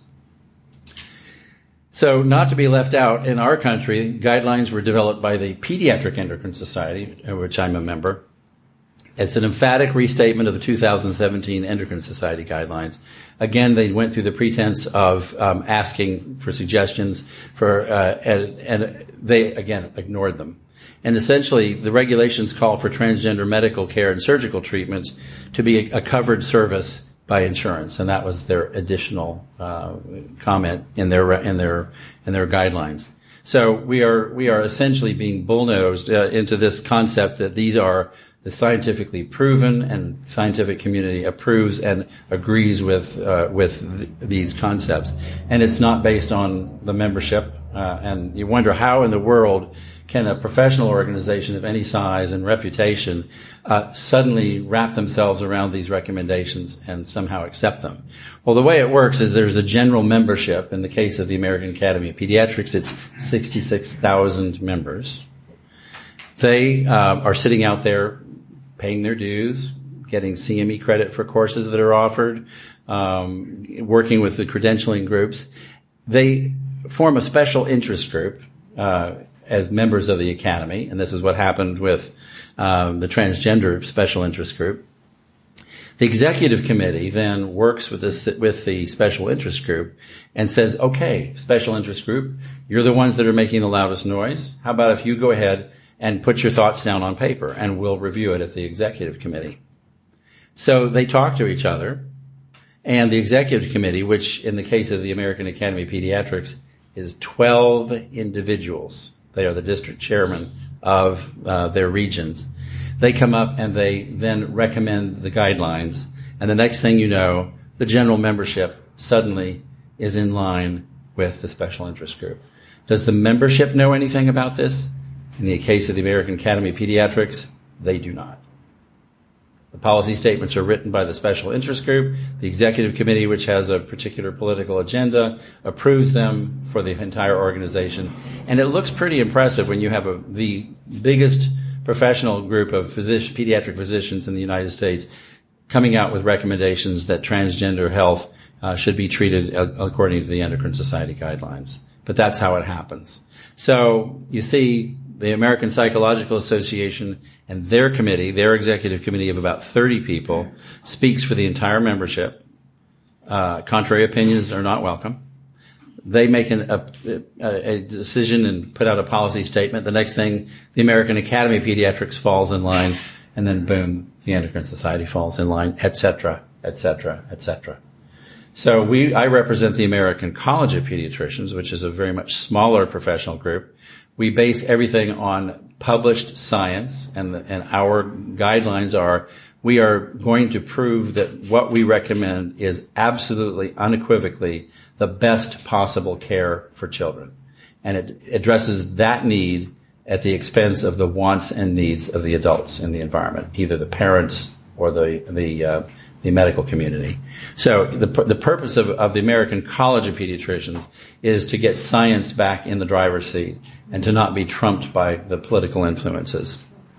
So, not to be left out, in our country, guidelines were developed by the Pediatric Endocrine Society, of which I'm a member. It's an emphatic restatement of the 2017 Endocrine Society guidelines. Again, they went through the pretense of asking for suggestions and they again ignored them. And essentially, the regulations call for transgender medical care and surgical treatments to be a covered service by insurance, and that was their additional comment in their guidelines. So we are essentially being bullnosed into this concept that these are the scientifically proven, and scientific community approves and agrees with these concepts, and it's not based on the membership. And you wonder how in the world can a professional organization of any size and reputation suddenly wrap themselves around these recommendations and somehow accept them? Well, the way it works is there's a general membership. In the case of the American Academy of Pediatrics, it's 66,000 members. They are sitting out there paying their dues, getting CME credit for courses that are offered, working with the credentialing groups. They form a special interest group as members of the Academy, and this is what happened with the transgender special interest group. The executive committee then works with the special interest group and says, okay, special interest group, you're the ones that are making the loudest noise. How about if you go ahead and put your thoughts down on paper, and we'll review it at the executive committee. So they talk to each other, and the executive committee, which in the case of the American Academy of Pediatrics is 12 individuals. They are the district chairman of their regions. They come up and they then recommend the guidelines, and the next thing you know, the general membership suddenly is in line with the special interest group. Does the membership know anything about this? In the case of the American Academy of Pediatrics, they do not. The policy statements are written by the special interest group. The executive committee, which has a particular political agenda, approves them for the entire organization. And it looks pretty impressive when you have the biggest professional group of pediatric physicians in the United States coming out with recommendations that transgender health should be treated according to the Endocrine Society guidelines. But that's how it happens. So you see, the American Psychological Association and their committee, their executive committee of about 30 people, speaks for the entire membership. Contrary opinions are not welcome. They make a decision and put out a policy statement. The next thing, the American Academy of Pediatrics falls in line, and then boom, the Endocrine Society falls in line, et cetera, et cetera, et cetera. So I represent the American College of Pediatricians, which is a very much smaller professional group. We base everything on published science, and our guidelines are, we are going to prove that what we recommend is absolutely, unequivocally the best possible care for children. And it addresses that need at the expense of the wants and needs of the adults in the environment, either the parents or the the medical community. So the purpose of the American College of Pediatricians is to get science back in the driver's seat and to not be trumped by the political influences.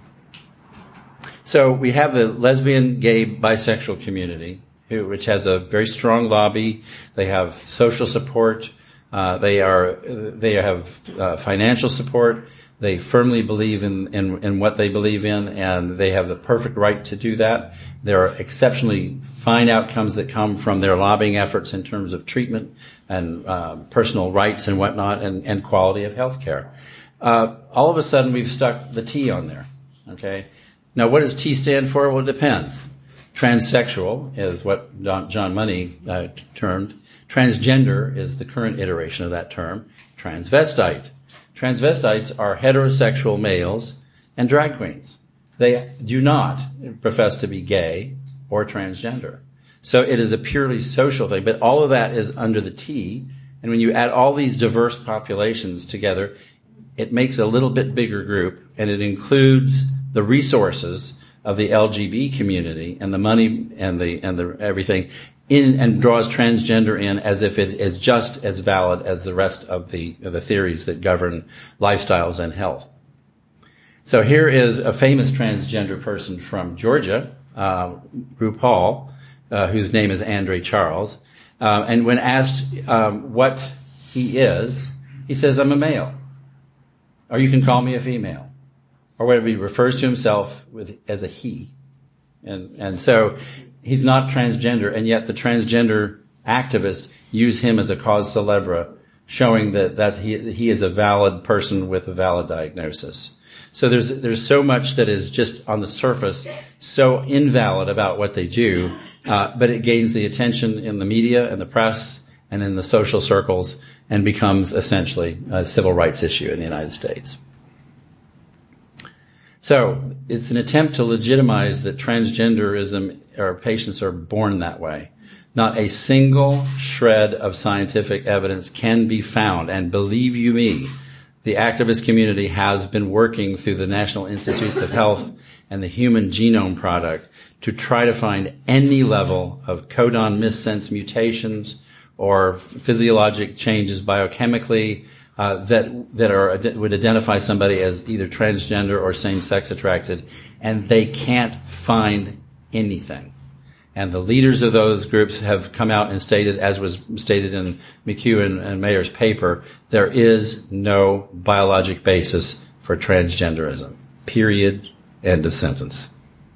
So we have the lesbian, gay, bisexual community, which has a very strong lobby. They have social support. They have financial support. They firmly believe in what they believe in, and they have the perfect right to do that. There are exceptionally fine outcomes that come from their lobbying efforts in terms of treatment and personal rights and whatnot, and quality of health care. All of a sudden, we've stuck the T on there. Okay. Now, what does T stand for? Well, it depends. Transsexual is what John Money termed. Transgender is the current iteration of that term. Transvestite. Transvestites are heterosexual males and drag queens. They do not profess to be gay or transgender. So it is a purely social thing, but all of that is under the T. And when you add all these diverse populations together, it makes a little bit bigger group, and it includes the resources of the LGB community and the money and the everything in, and draws transgender in as if it is just as valid as the rest of the theories that govern lifestyles and health. So here is a famous transgender person from Georgia, RuPaul, whose name is Andre Charles. And when asked what he is, he says, "I'm a male. Or you can call me a female." Or whatever he refers to himself as a he. And so he's not transgender, and yet the transgender activists use him as a cause célèbre, showing that he is a valid person with a valid diagnosis. So there's so much that is just on the surface so invalid about what they do, but it gains the attention in the media and the press and in the social circles and becomes essentially a civil rights issue in the United States. So it's an attempt to legitimize that transgenderism, or patients are born that way. Not a single shred of scientific evidence can be found. And believe you me, the activist community has been working through the National Institutes of Health and the Human Genome Project to try to find any level of codon missense mutations or physiologic changes biochemically that would identify somebody as either transgender or same-sex attracted, and they can't find anything. And the leaders of those groups have come out and stated, as was stated in McHugh and Mayer's paper, there is no biologic basis for transgenderism. Period. End of sentence.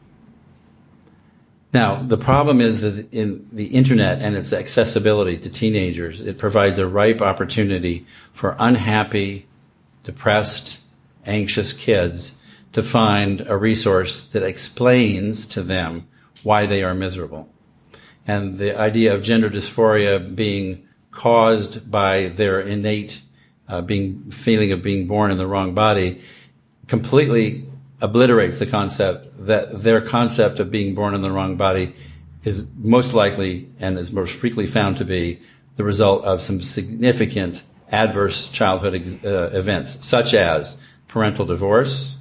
Now, the problem is that in the internet and its accessibility to teenagers, it provides a ripe opportunity for unhappy, depressed, anxious kids to find a resource that explains to them why they are miserable. And the idea of gender dysphoria being caused by their innate feeling of being born in the wrong body completely obliterates the concept that their concept of being born in the wrong body is most likely and is most frequently found to be the result of some significant adverse childhood events, such as parental divorce,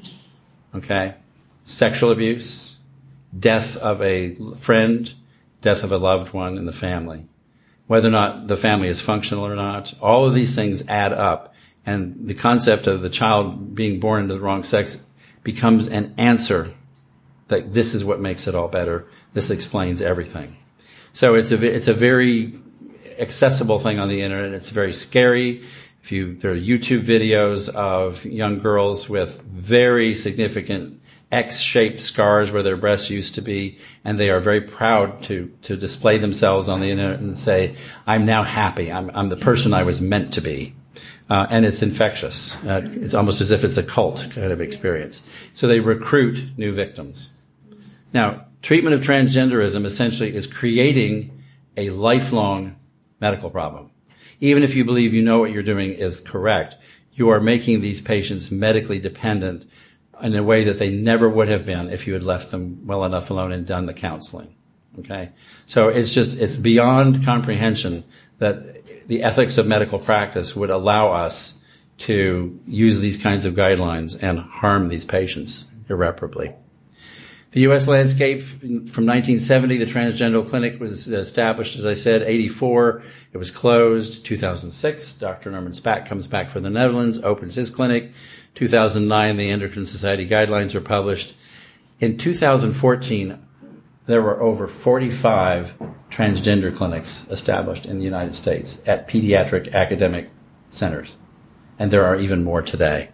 sexual abuse, death of a friend, death of a loved one in the family. Whether or not the family is functional or not, all of these things add up, and the concept of the child being born into the wrong sex becomes an answer that this is what makes it all better. This explains everything. So it's a very accessible thing on the internet. It's very scary. There are YouTube videos of young girls with very significant X-shaped scars where their breasts used to be, and they are very proud to display themselves on the internet and say, "I'm now happy. I'm the person I was meant to be." And it's infectious. It's almost as if it's a cult kind of experience. So they recruit new victims. Now, treatment of transgenderism essentially is creating a lifelong medical problem. Even if you believe you know what you're doing is correct, you are making these patients medically dependent in a way that they never would have been if you had left them well enough alone and done the counseling. Okay? So it's beyond comprehension that the ethics of medical practice would allow us to use these kinds of guidelines and harm these patients irreparably. The U.S. landscape from 1970, the Transgender Clinic was established, as I said, 84. It was closed. 2006, Dr. Norman Spack comes back from the Netherlands, opens his clinic. 2009, the Endocrine Society guidelines were published. In 2014, there were over 45 transgender clinics established in the United States at pediatric academic centers. And there are even more today.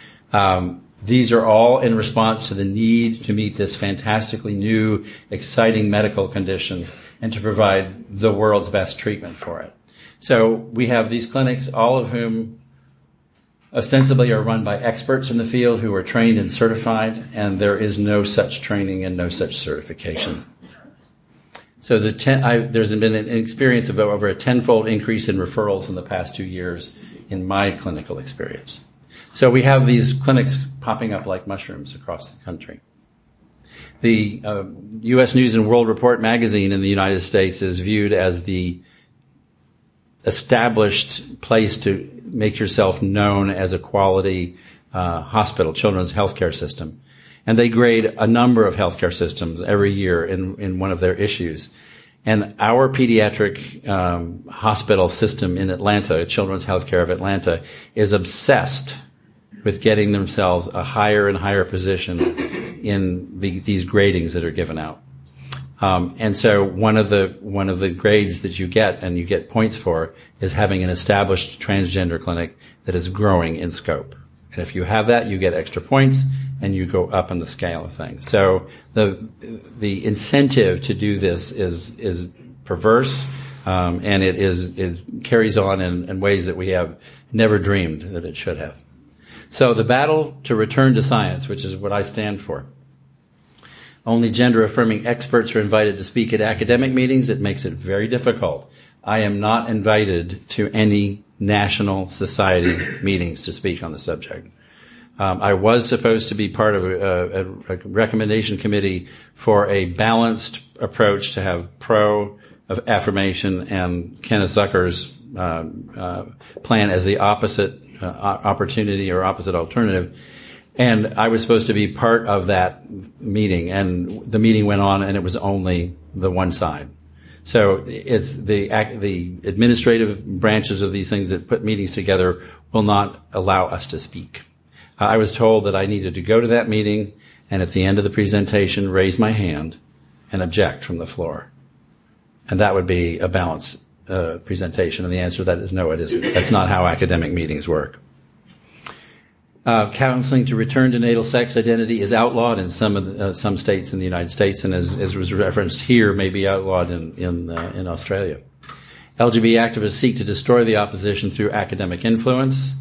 These are all in response to the need to meet this fantastically new, exciting medical condition and to provide the world's best treatment for it. So we have these clinics, all of whom ostensibly are run by experts in the field who are trained and certified, and there is no such training and no such certification. So there's been an experience of over a tenfold increase in referrals in the past 2 years in my clinical experience. So we have these clinics popping up like mushrooms across the country. The U.S. News and World Report magazine in the United States is viewed as the established place to make yourself known as a quality hospital, children's healthcare system. And they grade a number of healthcare systems every year in one of their issues. And our pediatric hospital system in Atlanta, Children's Healthcare of Atlanta, is obsessed with getting themselves a higher and higher position in these gradings that are given out. And so one of the grades that you get and you get points for is having an established transgender clinic that is growing in scope. And if you have that, you get extra points and you go up on the scale of things. So the incentive to do this is perverse, and it carries on in ways that we have never dreamed that it should have. So the battle to return to science, which is what I stand for. Only gender-affirming experts are invited to speak at academic meetings. It makes it very difficult. I am not invited to any national society meetings to speak on the subject. I was supposed to be part of a recommendation committee for a balanced approach to have pro-affirmation and Kenneth Zucker's plan as the opposite opportunity or opposite alternative. And I was supposed to be part of that meeting, and the meeting went on, and it was only the one side. So it's the administrative branches of these things that put meetings together will not allow us to speak. I was told that I needed to go to that meeting and at the end of the presentation raise my hand and object from the floor. And that would be a balanced presentation. And the answer to that is no, it isn't. That's not how academic meetings work. Counseling to return to natal sex identity is outlawed in some states in the United States, and as was referenced here, may be outlawed in Australia. LGBT activists seek to destroy the opposition through academic influence.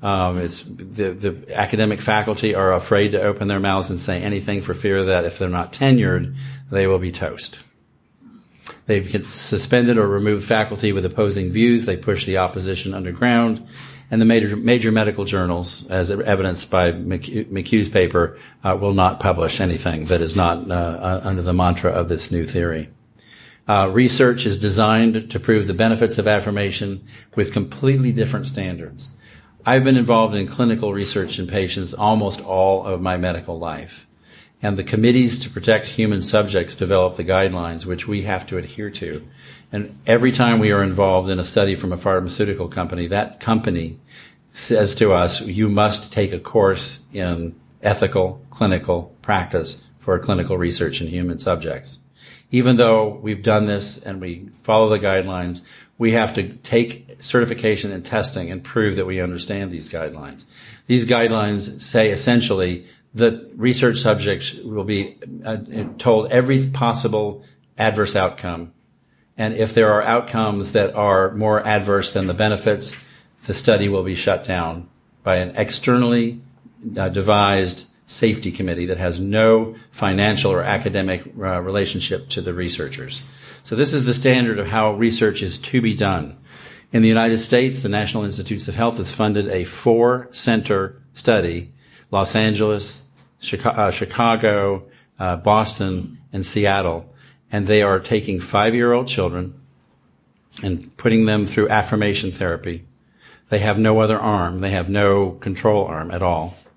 The academic faculty are afraid to open their mouths and say anything for fear that if they're not tenured, they will be toast. They get suspended or removed faculty with opposing views. They push the opposition underground. And the major medical journals, as evidenced by McHugh's paper, will not publish anything that is not under the mantra of this new theory. Research is designed to prove the benefits of affirmation with completely different standards. I've been involved in clinical research in patients almost all of my medical life. And the committees to protect human subjects develop the guidelines which we have to adhere to. And every time we are involved in a study from a pharmaceutical company, that company says to us, you must take a course in ethical clinical practice for clinical research in human subjects. Even though we've done this and we follow the guidelines, we have to take certification and testing and prove that we understand these guidelines. These guidelines say essentially that research subjects will be told every possible adverse outcome. And if there are outcomes that are more adverse than the benefits, the study will be shut down by an externally devised safety committee that has no financial or academic relationship to the researchers. So this is the standard of how research is to be done. In the United States, the National Institutes of Health has funded a 4-center study, Los Angeles, Chicago, Boston, and Seattle. And they are taking 5-year-old children and putting them through affirmation therapy. They have no other arm. They have no control arm at all.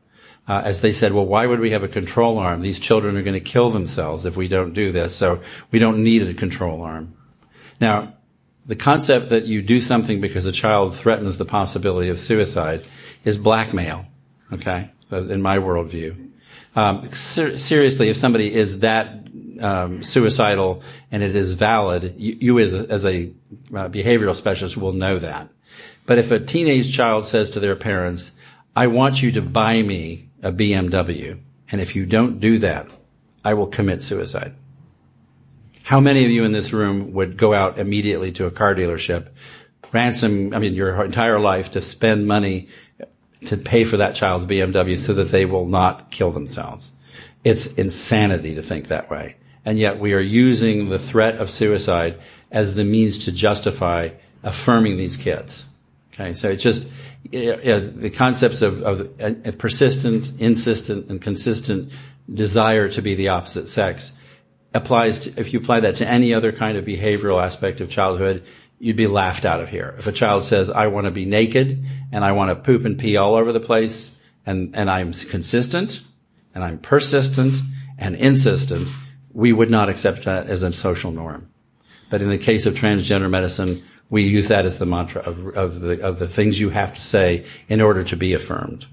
as they said, well, why would we have a control arm? These children are going to kill themselves if we don't do this, so we don't need a control arm. Now, the concept that you do something because a child threatens the possibility of suicide is blackmail, okay, in my worldview. Seriously, if somebody is that suicidal and it is valid, you as a behavioral specialist will know that. But if a teenage child says to their parents, I want you to buy me a BMW, and if you don't do that, I will commit suicide. How many of you in this room would go out immediately to a car dealership, your entire life to spend money to pay for that child's BMW so that they will not kill themselves? It's insanity to think that way. And yet we are using the threat of suicide as the means to justify affirming these kids. Okay, so it's just the concepts of a persistent, insistent, and consistent desire to be the opposite sex applies to, if you apply that to any other kind of behavioral aspect of childhood, you'd be laughed out of here. If a child says, I want to be naked and I want to poop and pee all over the place and I'm consistent and I'm persistent and insistent, we would not accept that as a social norm. But in the case of transgender medicine, we use that as the mantra of the things you have to say in order to be affirmed.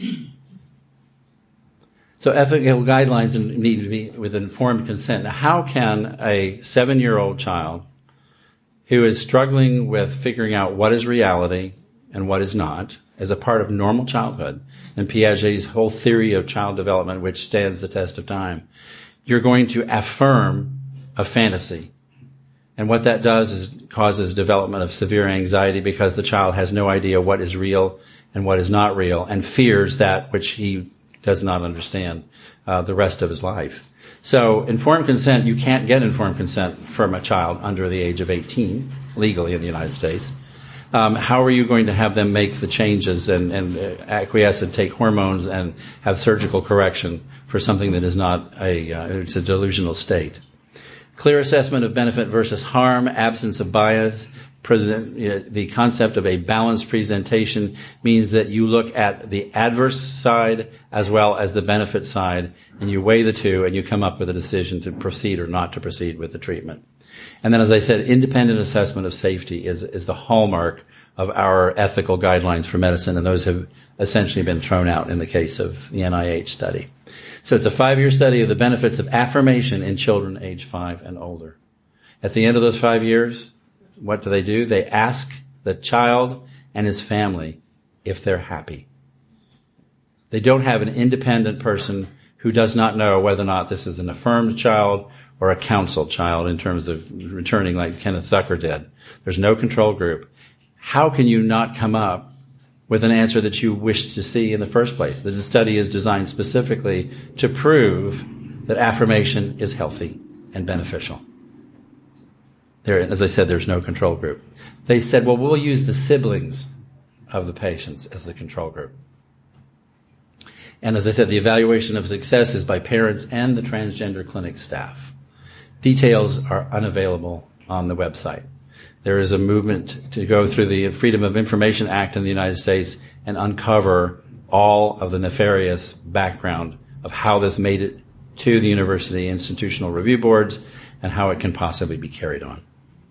So ethical guidelines need to be with informed consent. Now, how can a 7-year-old child who is struggling with figuring out what is reality and what is not as a part of normal childhood, and Piaget's whole theory of child development, which stands the test of time, you're going to affirm a fantasy. And what that does is causes development of severe anxiety because the child has no idea what is real and what is not real and fears that which he does not understand the rest of his life. So informed consent, you can't get informed consent from a child under the age of 18 legally in the United States. How are you going to have them make the changes and acquiesce and take hormones and have surgical correction for something that is not it's a delusional state? Clear assessment of benefit versus harm, absence of bias. The concept of a balanced presentation means that you look at the adverse side as well as the benefit side, and you weigh the two, and you come up with a decision to proceed or not to proceed with the treatment. And then, as I said, independent assessment of safety is the hallmark of our ethical guidelines for medicine, and those have essentially been thrown out in the case of the NIH study. So it's a 5-year study of the benefits of affirmation in children age 5 and older. At the end of those 5 years, what do? They ask the child and his family if they're happy. They don't have an independent person who does not know whether or not this is an affirmed child or a counseled child in terms of returning like Kenneth Zucker did. There's no control group. How can you not come up with an answer that you wish to see in the first place? The study is designed specifically to prove that affirmation is healthy and beneficial. There, as I said, there's no control group. They said, well, we'll use the siblings of the patients as the control group. And as I said, the evaluation of success is by parents and the transgender clinic staff. Details are unavailable on the website. There is a movement to go through the Freedom of Information Act in the United States and uncover all of the nefarious background of how this made it to the university institutional review boards and how it can possibly be carried on.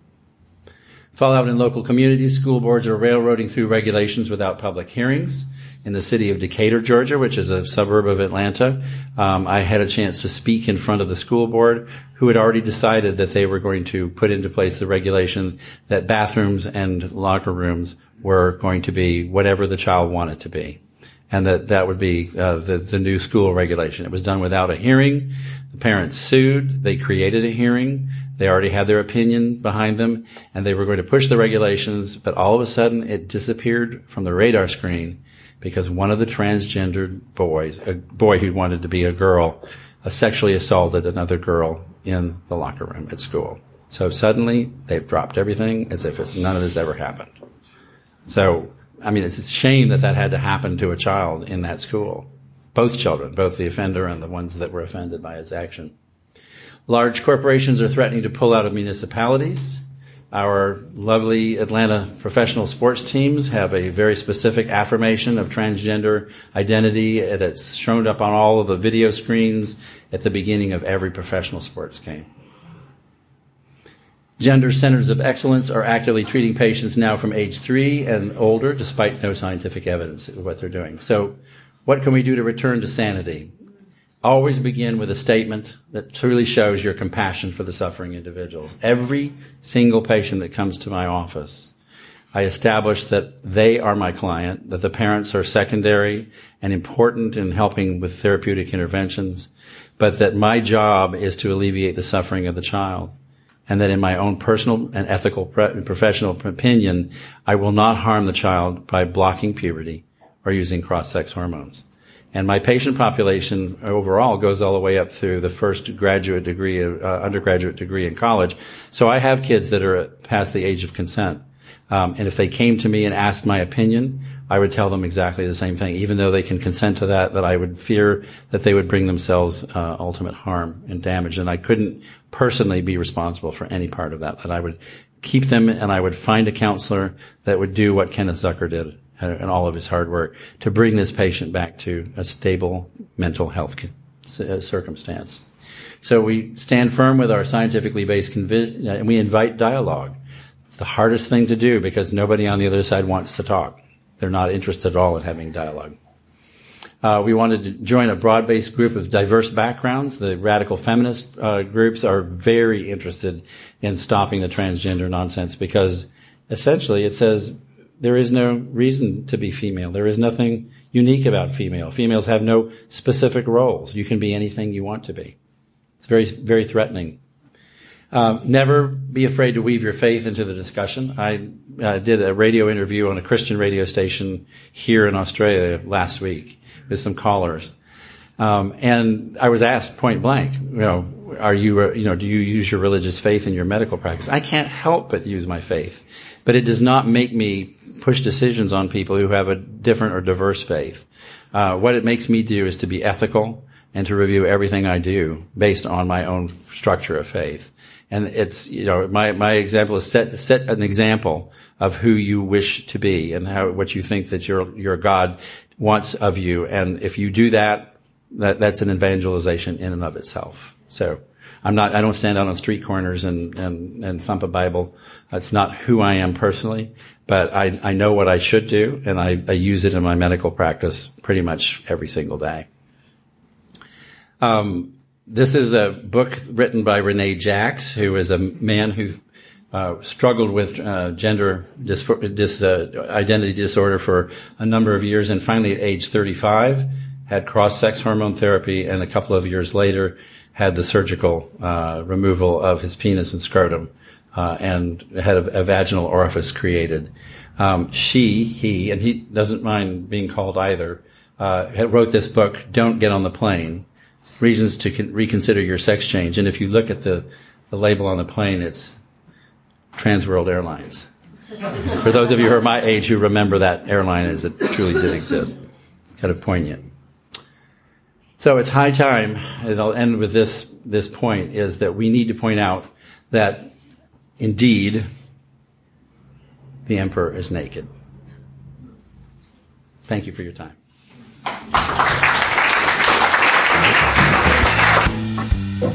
Fallout in local communities. School boards are railroading through regulations without public hearings. In the city of Decatur, Georgia, which is a suburb of Atlanta, I had a chance to speak in front of the school board who had already decided that they were going to put into place the regulation that bathrooms and locker rooms were going to be whatever the child wanted to be. And that would be the new school regulation. It was done without a hearing. The parents sued. They created a hearing. They already had their opinion behind them, and they were going to push the regulations, but all of a sudden it disappeared from the radar screen because one of the transgendered boys, a boy who wanted to be a girl, sexually assaulted another girl in the locker room at school. So suddenly they've dropped everything as if none of this ever happened. So, I mean, it's a shame that had to happen to a child in that school. Both children, both the offender and the ones that were offended by its action. Large corporations are threatening to pull out of municipalities. Our lovely Atlanta professional sports teams have a very specific affirmation of transgender identity that's shown up on all of the video screens at the beginning of every professional sports game. Gender centers of excellence are actively treating patients now from age 3 and older, despite no scientific evidence of what they're doing. So what can we do to return to sanity? Always begin with a statement that truly shows your compassion for the suffering individuals. Every single patient that comes to my office, I establish that they are my client, that the parents are secondary and important in helping with therapeutic interventions, but that my job is to alleviate the suffering of the child. And that in my own personal and ethical and professional opinion, I will not harm the child by blocking puberty or using cross-sex hormones. And my patient population overall goes all the way up through the first graduate degree, undergraduate degree in college. So I have kids that are past the age of consent. And if they came to me and asked my opinion, I would tell them exactly the same thing, even though they can consent to that I would fear that they would bring themselves ultimate harm and damage. And I couldn't personally be responsible for any part of that I would keep them and I would find a counselor that would do what Kenneth Zucker did and all of his hard work to bring this patient back to a stable mental health circumstance. So we stand firm with our scientifically based and we invite dialogue. It's the hardest thing to do because nobody on the other side wants to talk. They're not interested at all in having dialogue. We wanted to join a broad-based group of diverse backgrounds. The radical feminist groups are very interested in stopping the transgender nonsense because essentially it says there is no reason to be female. There is nothing unique about female. Females have no specific roles. You can be anything you want to be. It's very, very threatening. Never be afraid to weave your faith into the discussion. I did a radio interview on a Christian radio station here in Australia last week with some callers. And I was asked point blank, do you use your religious faith in your medical practice? I can't help but use my faith. But it does not make me push decisions on people who have a different or diverse faith. What it makes me do is to be ethical and to review everything I do based on my own structure of faith. And it's, my example is set an example of who you wish to be and what you think that your God wants of you. And if you do that's an evangelization in and of itself. So I don't stand out on street corners and thump a Bible. That's not who I am personally, but I know what I should do and I use it in my medical practice pretty much every single day. This is a book written by Renee Jacks, who is a man who struggled with gender identity disorder for a number of years, and finally at age 35 had cross-sex hormone therapy, and a couple of years later had the surgical removal of his penis and scrotum and had a vaginal orifice created. He, and he doesn't mind being called either, wrote this book, Don't Get on the Plane, Reasons to Reconsider Your Sex Change. And if you look at the label on the plane, it's Trans World Airlines. For those of you who are my age who remember that airline as it truly did exist. It's kind of poignant. So it's high time, and I'll end with this point, is that we need to point out that indeed the emperor is naked. Thank you for your time.